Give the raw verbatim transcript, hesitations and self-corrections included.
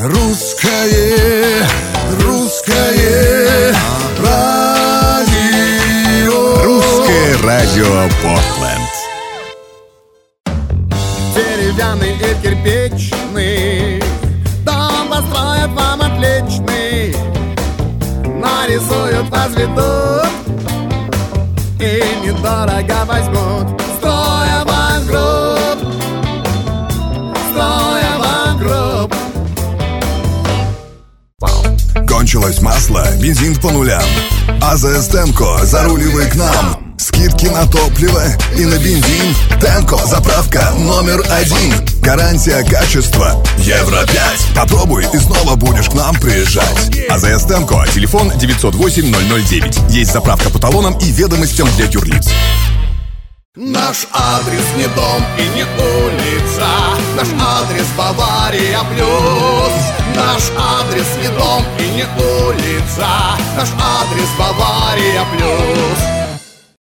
Русское, русское радио. Русское радио Портленд. Деревянный и кирпичный дом построят вам отличный. Нарисуют, возведут и недорого возьмут. Строя групп, Строя групп. Кончилось масло, бензин по нулям. АЗС Темко, заруливай к нам. Скидки на топливо и на бензин. Темко, заправка номер один. Гарантия качества Евро пять. Попробуй и снова будешь к нам приезжать. АЗС Темко, телефон девятьсот восемь ноль ноль девять. Есть заправка по талонам и ведомостям для юрлиц. Наш адрес не дом и не улица. Наш адрес Бавария плюс. Наш адрес не дом и не улица. Наш адрес Бавария плюс.